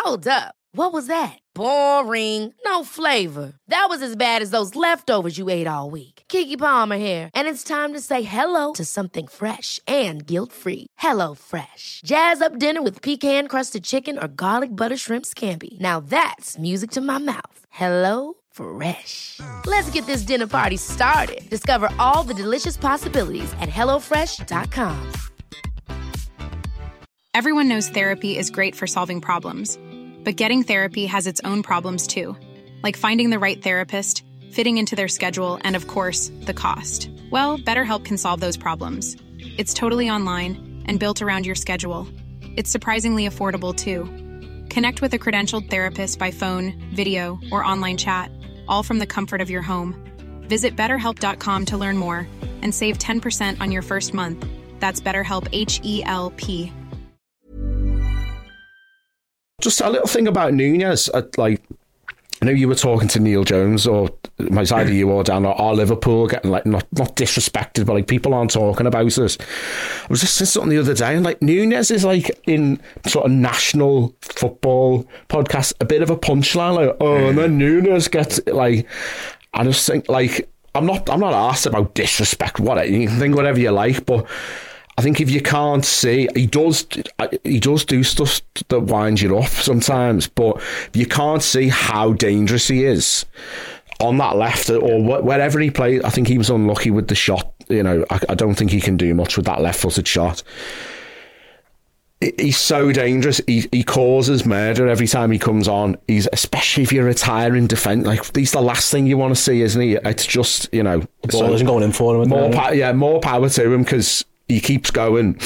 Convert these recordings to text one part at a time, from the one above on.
Hold up. What was that? Boring. No flavor. That was as bad as those leftovers you ate all week. Keke Palmer here. And it's time to say hello to something fresh and guilt-free. Hello Fresh. Jazz up dinner with pecan-crusted chicken or garlic butter shrimp scampi. Now that's music to my mouth. Hello Fresh. Let's get this dinner party started. Discover all the delicious possibilities at hellofresh.com. Everyone knows therapy is great for solving problems. But getting therapy has its own problems too, like finding the right therapist, fitting into their schedule, and of course, the cost. Well, BetterHelp can solve those problems. It's totally online and built around your schedule. It's surprisingly affordable too. Connect with a credentialed therapist by phone, video, or online chat, all from the comfort of your home. Visit BetterHelp.com to learn more and save 10% on your first month. That's BetterHelp, H-E-L-P. Just a little thing about Nunez. I know you were talking to Neil Jones, or it was either you or Dan, or Liverpool getting like not disrespected, but like people aren't talking about it. I was just saying something the other day, and like Nunez is like in sort of national football podcast a bit of a punchline, like and then Nunez gets like. I just think like I'm not asked about disrespect. You can think whatever you like, but I think if you can't see, he does do stuff that winds you up sometimes, but if you can't see how dangerous he is on that left or wherever he plays, I think he was unlucky with the shot. You know, I don't think he can do much with that left-footed shot. He's so dangerous. He causes murder every time he comes on. Especially if you're retiring defence, like he's the last thing you want to see, isn't he? It's just, you know, the ball isn't going in for him. More power to him, because he keeps going.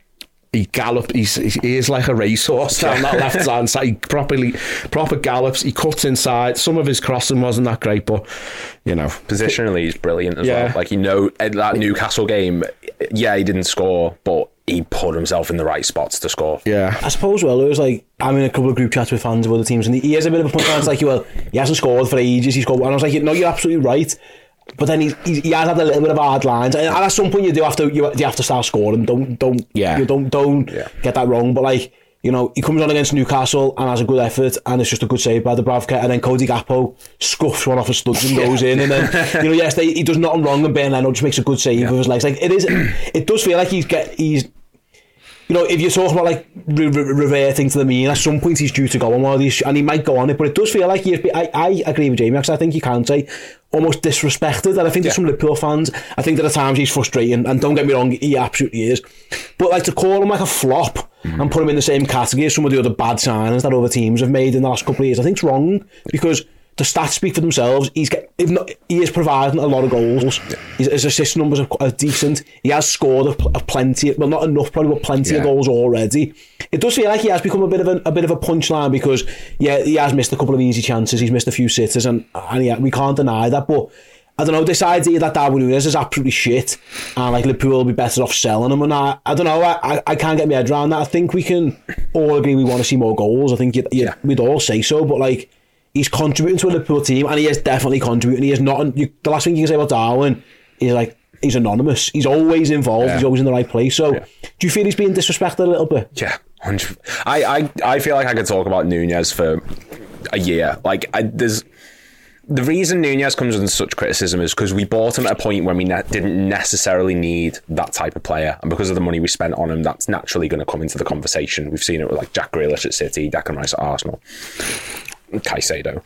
He gallops. He is like a racehorse down that left hand side. He proper gallops. He cuts inside. Some of his crossing wasn't that great, but you know, positionally he's brilliant as well. Like, you know, that Newcastle game, he didn't score, but he put himself in the right spots to score. Yeah, I suppose. Well, it was like, I'm in a couple of group chats with fans of other teams, and he has a bit of a punchline. It's like, well, he hasn't scored for ages. He scored, and I was like, no, you're absolutely right. But then he has had a little bit of hard lines, and at some point you have to start scoring. Don't get that wrong. But like, you know, he comes on against Newcastle and has a good effort, and it's just a good save by Dubravka, and then Cody Gakpo scuffs one off his studs and goes in, and then, you know, he does nothing wrong, and Ben Leno just makes a good save with his legs. Like, it does feel like he's. You know, if you're talking about like reverting to the mean, at some point he's due to go on one of these, and he might go on it, but it does feel like I agree with Jamie, because I think you can say almost disrespected, and I think there's some Liverpool fans, I think that at times he's frustrating, and don't get me wrong, he absolutely is, but like to call him like a flop and put him in the same category as some of the other bad signings that other teams have made in the last couple of years, I think it's wrong, because the stats speak for themselves. He is providing a lot of goals. His assist numbers are decent. He has scored a plenty, well, not enough probably, but plenty of goals already. It does feel like he has become a bit of a punchline, because he has missed a couple of easy chances. He's missed a few sitters, and we can't deny that. But I don't know, this idea that Darwin Núñez is absolutely shit, and like Liverpool will be better off selling him, and I don't know. I can't get my head around that. I think we can all agree we want to see more goals. I think we'd all say so, but like, he's contributing to a Liverpool team, and he is definitely contributing. He is not. The last thing you can say about Darwin is like, he's anonymous. He's always involved. He's always in the right place. So, do you feel he's being disrespected a little bit? Yeah, 100%. I feel like I could talk about Núñez for a year. Like, there's the reason Núñez comes under such criticism is because we bought him at a point when we didn't necessarily need that type of player, and because of the money we spent on him, that's naturally going to come into the conversation. We've seen it with like Jack Grealish at City, Declan Rice at Arsenal, Caicedo.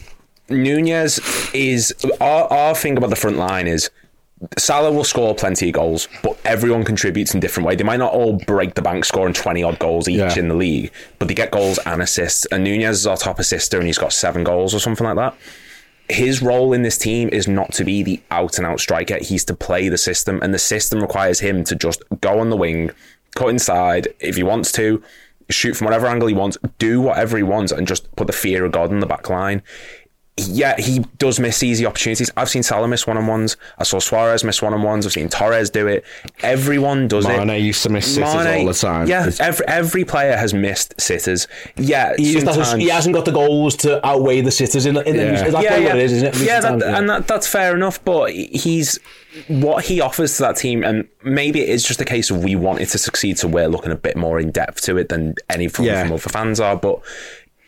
Núñez is our thing about the front line is Salah will score plenty of goals, but everyone contributes in different way. They might not all break the bank scoring 20 odd goals each in the league, but they get goals and assists, and Núñez is our top assister and he's got 7 goals or something like that. His role in this team is not to be the out and out striker. He's to play the system, and the system requires him to just go on the wing, cut inside if he wants to, shoot from whatever angle he wants, do whatever he wants, and just put the fear of God in the back line. Yeah, he does miss easy opportunities. I've seen Salah miss one-on-ones. I saw Suarez miss one-on-ones. I've seen Torres do it. Everyone does it. Mane used to miss sitters all the time. Yeah, every player has missed sitters. Yeah, he hasn't got the goals to outweigh the sitters. Is that what it is, isn't it? Yeah, that's fair enough, but he's what he offers to that team, and maybe it is just a case of we want it to succeed, so we're looking a bit more in depth to it than any from other fans are, but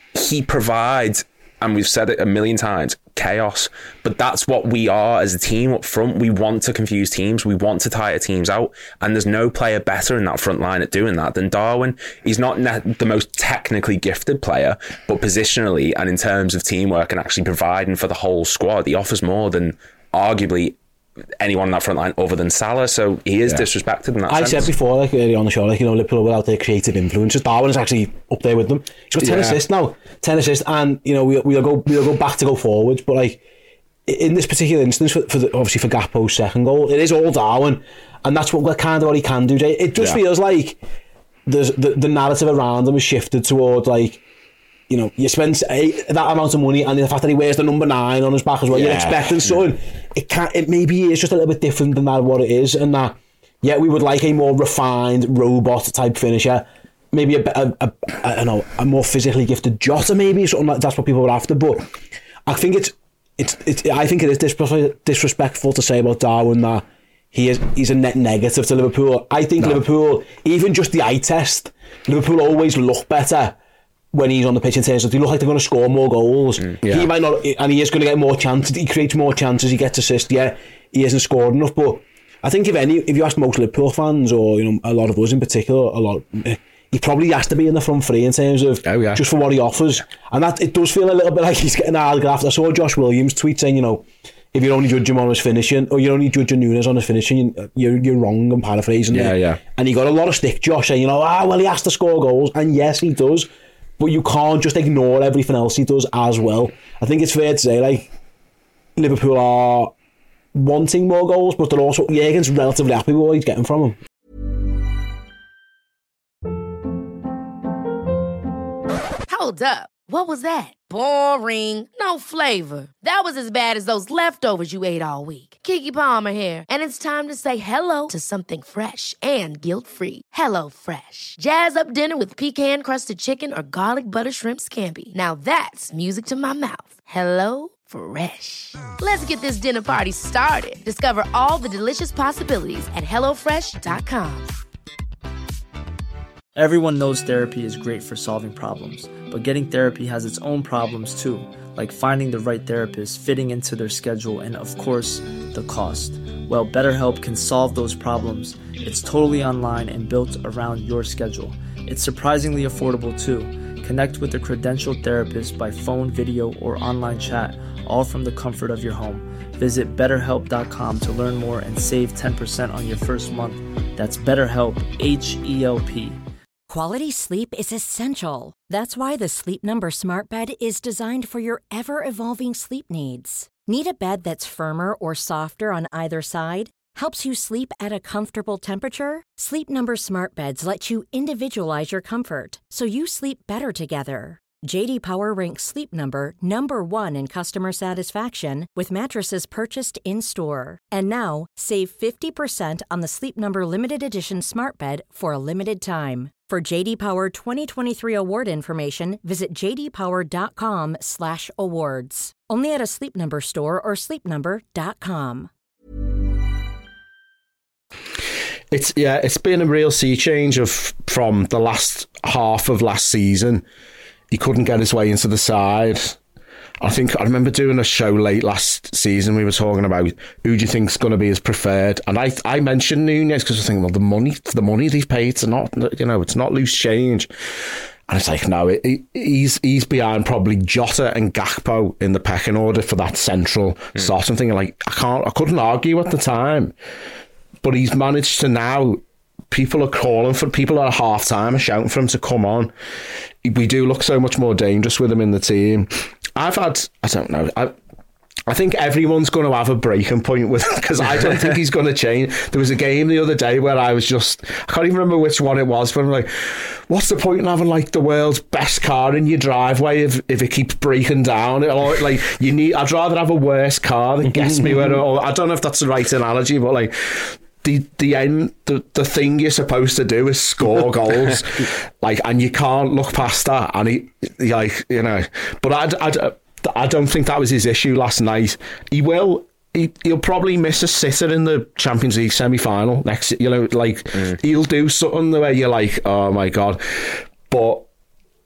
he provides, and we've said it a million times, chaos. But that's what we are as a team up front. We want to confuse teams. We want to tire teams out. And there's no player better in that front line at doing that than Darwin. He's not the most technically gifted player, but positionally and in terms of teamwork and actually providing for the whole squad, he offers more than arguably anyone in that front line other than Salah. So he is disrespected in that sense. I said before, like early on the show, like, you know, Liverpool without their creative influences, Darwin is actually up there with them. He's got 10 assists now, 10 assists, and you know we'll go back to go forwards. But like in this particular instance, obviously for Gakpo's second goal, it is all Darwin, and that's what kind of what he can do. Jay. It just feels like there's the narrative around him is shifted towards like, you know, you spend that amount of money, and the fact that he wears the number 9 on his back as well, you're expecting something. It maybe is just a little bit different than that what it is, and that we would like a more refined robot type finisher, maybe a more physically gifted Jota, maybe something like that's what people were after. But I think I think it is disrespectful to say about Darwin that he's a net negative to Liverpool. I think Liverpool, even just the eye test, Liverpool always look better when he's on the pitch in terms of they look like they're going to score more goals. He might not, and he is going to get more chances. He creates more chances. He gets assists. Yeah, he hasn't scored enough. But I think if you ask most Liverpool fans, or you know, a lot of us in particular, he probably has to be in the front three in terms of just for what he offers. And that it does feel a little bit like he's getting autographed. I saw Josh Williams tweet saying, you know, if you only judge him on his finishing, or you only judge Núñez on his finishing, you're wrong. I'm paraphrasing. And he got a lot of stick, Josh, saying, you know, well, he has to score goals, and yes, he does. But you can't just ignore everything else he does as well. I think it's fair to say, like, Liverpool are wanting more goals, but they're also, Jurgen's relatively happy with what he's getting from him. Hold up. What was that? Boring. No flavor. That was as bad as those leftovers you ate all week. Keke Palmer here, and it's time to say hello to something fresh and guilt-free. Hello Fresh. Jazz up dinner with pecan-crusted chicken or garlic butter shrimp scampi. Now that's music to my mouth. Hello Fresh. Let's get this dinner party started. Discover all the delicious possibilities at HelloFresh.com. Everyone knows therapy is great for solving problems, but getting therapy has its own problems too, like finding the right therapist, fitting into their schedule, and of course, the cost. Well, BetterHelp can solve those problems. It's totally online and built around your schedule. It's surprisingly affordable too. Connect with a credentialed therapist by phone, video, or online chat, all from the comfort of your home. Visit BetterHelp.com to learn more and save 10% on your first month. That's BetterHelp, H-E-L-P. Quality sleep is essential. That's why the Sleep Number Smart Bed is designed for your ever-evolving sleep needs. Need a bed that's firmer or softer on either side? Helps you sleep at a comfortable temperature? Sleep Number Smart Beds let you individualize your comfort, so you sleep better together. J.D. Power ranks Sleep Number number 1 in customer satisfaction with mattresses purchased in-store. And now, save 50% on the Sleep Number Limited Edition Smart Bed for a limited time. For J.D. Power 2023 award information, visit jdpower.com/awards. Only at a Sleep Number store or sleepnumber.com. It's been a real sea change from the last half of last season. He couldn't get his way into the side. I remember doing a show late last season. We were talking about who do you think's going to be his preferred, and I mentioned Núñez because I was thinking, well, the money they've paid, it's not loose change. And it's like, no, he's behind probably Jota and Gakpo in the pecking order for that central slot. I'm thinking, like, I couldn't argue at the time, but he's managed to now. People are calling for people at half time are shouting for him to come on. We do look so much more dangerous with him in the team. I don't know. I think everyone's going to have a breaking point with him because I don't think he's going to change. There was a game the other day where I can't even remember which one it was, but I'm like, what's the point in having like the world's best car in your driveway if it keeps breaking down? Like I'd rather have a worse car that gets me where. I don't know if that's the right analogy, but like. The thing you're supposed to do is score goals, like, and you can't look past that. And but I don't think that was his issue last night. He'll probably miss a sitter in the Champions League semi-final next. He'll do something the way you're like, oh my god, but.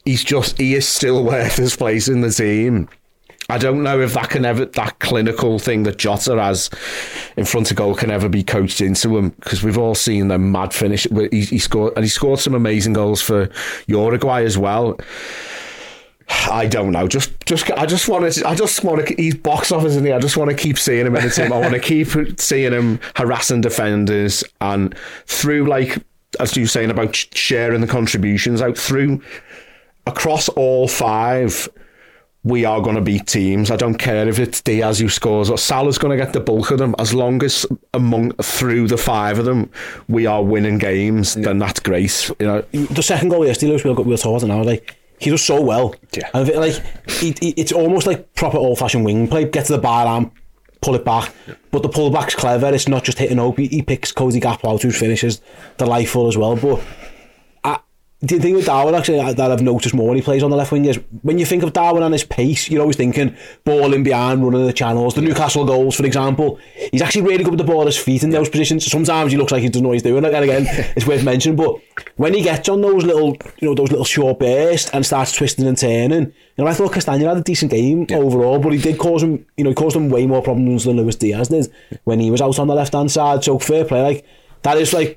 he is still worth his place in the team. I don't know if that clinical thing that Jota has in front of goal can ever be coached into him, because we've all seen the mad finish. He scored some amazing goals for Uruguay as well. I don't know. I just want to. He's box office, isn't he? I just want to keep seeing him in the team. I want to keep seeing him harassing defenders, and through, like, as you were saying about sharing the contributions out through across all five. We are going to beat teams. I don't care if it's Diaz who scores or Salah's going to get the bulk of them. As long as through the five of them, we are winning games, then that's great. You know, the second goal yesterday, we'll talk about it now. Like, he does so well. Yeah. And like, it's almost like proper old-fashioned wing play. Get to the byline, pull it back. Yeah. But the pullback's clever. It's not just hitting open. He picks Cody Gakpo out, whose finishes delightful as well. But the thing with Darwin, actually, that I've noticed more when he plays on the left wing is when you think of Darwin and his pace, you're always thinking ball in behind, running the channels. The Newcastle goals, for example, he's actually really good with the ball at his feet in those positions. Sometimes he looks like he doesn't know what he's doing. And again, it's worth mentioning. But when he gets on those little short bursts and starts twisting and turning, I thought Castagne had a decent game overall, but he did cause him way more problems than Luis Diaz did when he was out on the left hand side. So fair play, like that is like.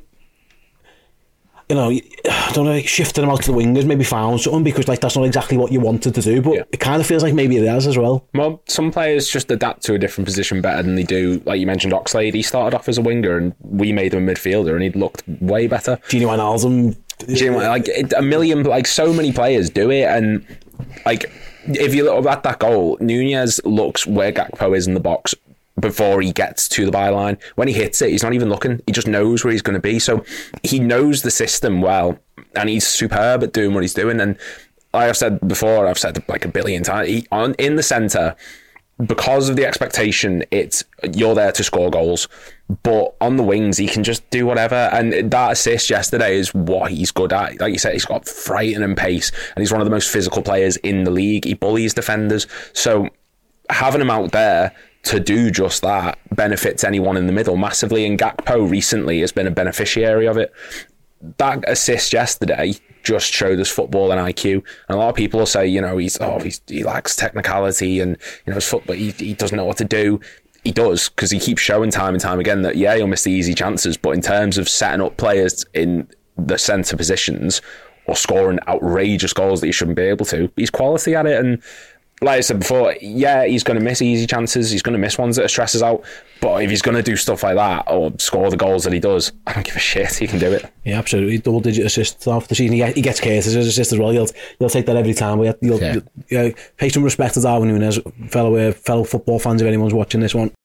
I don't know, shifting him out to the wingers, maybe found something, because like that's not exactly what you wanted to do, but it kind of feels like maybe it has as well. Well, some players just adapt to a different position better than they do. Like you mentioned, Oxlade, he started off as a winger and we made him a midfielder and he looked way better. Gini Wijnaldum. Like a million, like so many players do it, and like if you look at that goal, Nunez looks where Gakpo is in the box before he gets to the byline. When he hits it, he's not even looking. He just knows where he's going to be. So he knows the system well, and he's superb at doing what he's doing. And like I've said before, I've said like a billion times, in the centre, because of the expectation, you're there to score goals. But on the wings, he can just do whatever. And that assist yesterday is what he's good at. Like you said, he's got frightening pace, and he's one of the most physical players in the league. He bullies defenders. So having him out there to do just that benefits anyone in the middle massively, and Gakpo recently has been a beneficiary of it. That assist yesterday just showed us football and IQ, and a lot of people will say, he lacks technicality and his football, he doesn't know what to do. He does, because he keeps showing time and time again that he'll miss the easy chances, but in terms of setting up players in the centre positions or scoring outrageous goals that he shouldn't be able to, he's quality at it. And like I said before, he's going to miss easy chances. He's going to miss ones that stresses out. But if he's going to do stuff like that or score the goals that he does, I don't give a shit. He can do it. Yeah, absolutely. Double-digit assists off the season. He gets Curtis's assist as well. He'll take that every time. You'll pay some respect to Darwin Nunez, fellow football fans, if anyone's watching this one.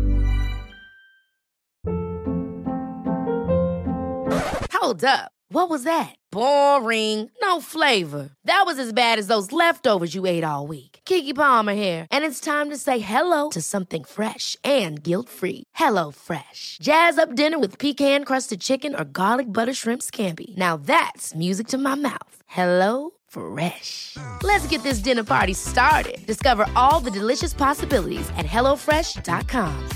Hold up. What was that? Boring. No flavor. That was as bad as those leftovers you ate all week. Keke Palmer here, and it's time to say hello to something fresh and guilt-free. Hello Fresh. Jazz up dinner with pecan-crusted chicken or garlic butter shrimp scampi. Now that's music to my mouth. Hello Fresh. Let's get this dinner party started. Discover all the delicious possibilities at HelloFresh.com.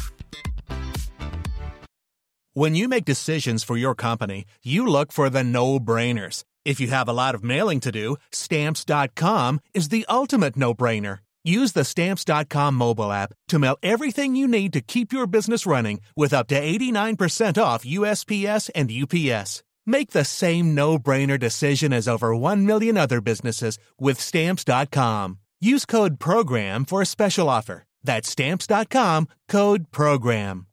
When you make decisions for your company, you look for the no-brainers. If you have a lot of mailing to do, Stamps.com is the ultimate no-brainer. Use the Stamps.com mobile app to mail everything you need to keep your business running with up to 89% off USPS and UPS. Make the same no-brainer decision as over 1 million other businesses with Stamps.com. Use code PROGRAM for a special offer. That's Stamps.com, code PROGRAM.